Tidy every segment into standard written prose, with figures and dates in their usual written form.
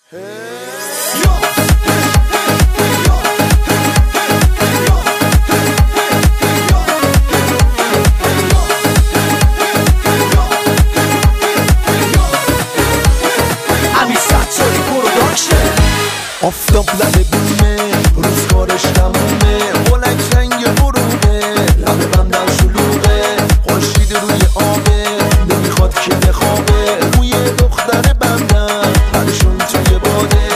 آفتاب لبه بومه روزگارش تمومه بلک رنگ غروبه لبه بندن شلوغه خورشید روی آبه نمیخواد که بخوابه روی دختر بندن هرشون توی باده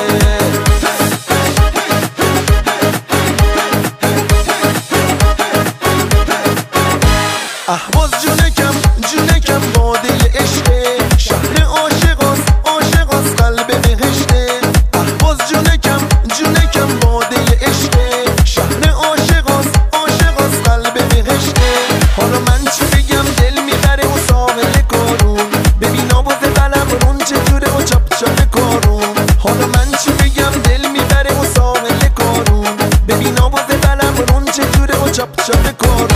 اهواز جونکم باده عشقه شهر عاشقاست قلب بهشته اهواز جونکم باده عشقه شهر عاشقاست قلب بهشته حالا من چی بگم دل میبره و ساحل کارون ببین آواز قلمرون چجوره و چاپ چاپ کارون حالا من چی بگم دل میبره و ساحل کارون ببین آواز قلمرون چجوره و چاپ چاپ کارون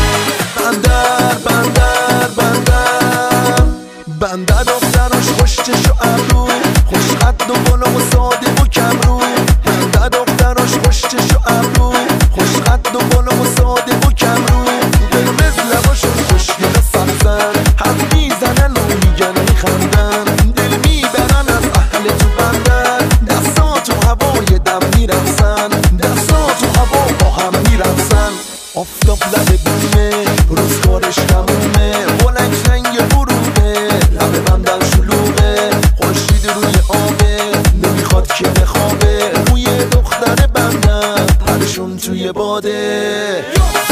بندر دختراش خوش چش و ابرو خوش قد و بالا و ساده و کمرو بندر دختراش خوش چش و ابرو خوش قد و بالا و ساده و کمرو قرمز لباشون خوشگل سبزن حد میزنن و میگن میخندن دل میبرن از اهل تو بندر دستا تو هوای دم میرقصن دستا تو هوا با هم میرقصن آفتاب لبه بومه روزگارش تمومه بلک رنگ غروبه لبه بندن شلوغه خورشید روی آبه نمیخواد که بخوابه روی دختر بندن هرشون توی باده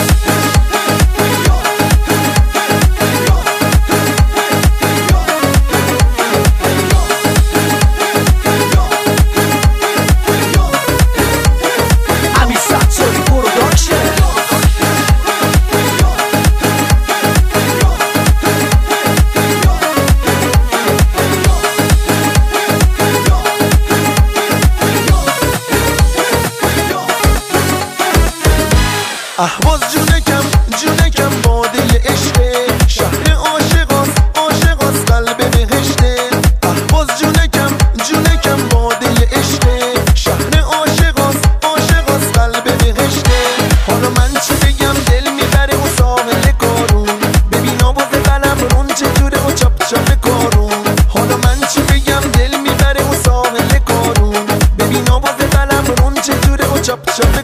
اهواز جونکم باده عشقه شهر عاشقاست قلب بهشته اهواز جونکم باده عشقه شهر عاشقاست قلب بهشته حالا من چی بگم دل میبره و ساحل کارون ببین آواز قلمرون چجوره و چاپ چاپ کارون حالا من چی بگم دل میبره و ساحل کارون ببین آواز قلمرون چجوره و چاپ چاپ